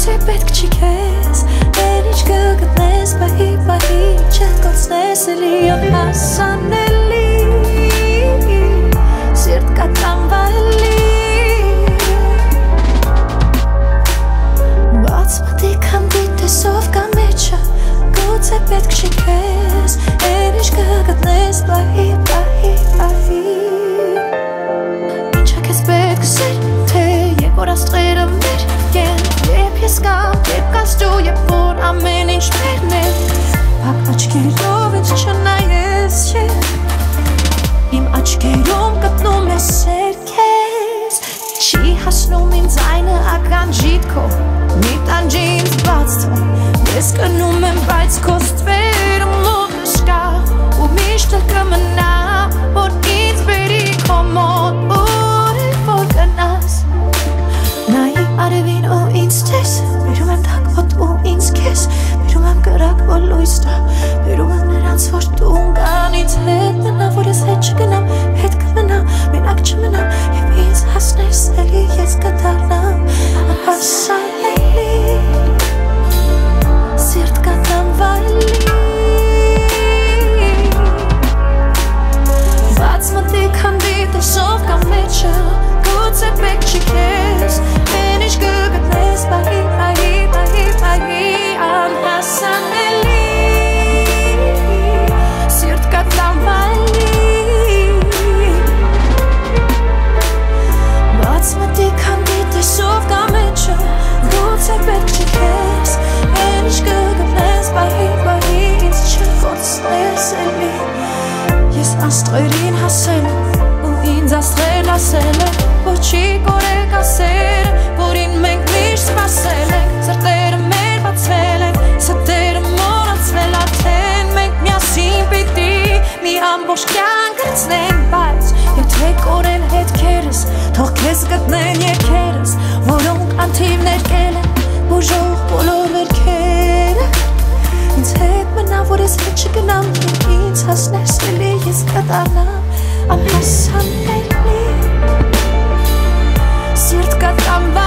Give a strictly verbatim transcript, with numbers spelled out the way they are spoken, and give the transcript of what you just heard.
Գուցե պետք չի քեզ Վերիչ կգտնես Բահի, բահի չկոցնես Էլի անհասանելի Սիրտ կատանվալի Բաց մտիկ հանդի տեսով կա մեջը Գուցե պետք չի քեզ Վերիչ կգտնես Բահի, բահի, բահի Ինչա քեզ պետք սեր Թե երբ որ աստղերը մեր կեն Երբ ես կամ, երբ կաս դու Երբ որ ամեն ինչ մերն է Բակ աչքերով ինձ չնայես ես Իմ աչքերում գտնում ես սեր քեզ Չի հասնում ինձ այնը ականջիդ քո Մի տանջի ինձ բաց թող Ես կնում եմ բայց քո ստվերը մոտս կա Ու միշտ կմնա Որ ինձ բերի քո մոտ Ուր է որ գնաս Նայի արևին ու ինձ տես Բերում եմ թակ ոտ ու ինձ քեզ Բերում եմ կրակ որ լույս տա Բերում եմ նրանց որ դու կան ինձ հետ մնա Որ ես հետ չգնամ հետ կմնամ Մենակ չմնամ Եվ ինձ հասնես էլի ես կդառնամ Անհասանելի Սիրտ կատանվալի Բաց մտիկ հանդի տեսով կա մեջը Գուցե պետք չի քեզ Վերիչ կգտնես Բահի, բահի, բահի, բահի Անհասանելի Սիրտ կատանվալի Բաց մտիկ հանդի տեսով կա մեջը Գուցե պետք չի քեզ Վերիչ կգտնես Բահի, բահի Ինձ չկործնես էլի Ես աստղերին հասել եմ Ու ինձ աստղերն ասել է Որ չի կորեք ասերը Որին մենք միշտ սպասել ենք Սրտերը մեր բացվել են Սրտերը մոռացվել արդեն Մենք միասին պիտի Մի ամբողջ կյանք անցնենք Բայց եթե կորեն հետքերս Թող քեզ գտնեն երգերս Որոնք անթիվներ կել են Բուժող բոլոր վերքերը Ինձ հետ մնա որ ես հետ չգնամ Եվ ինձ հասնես էլի ես կդառնամ Անհասանելի Սիրտ կատանվալի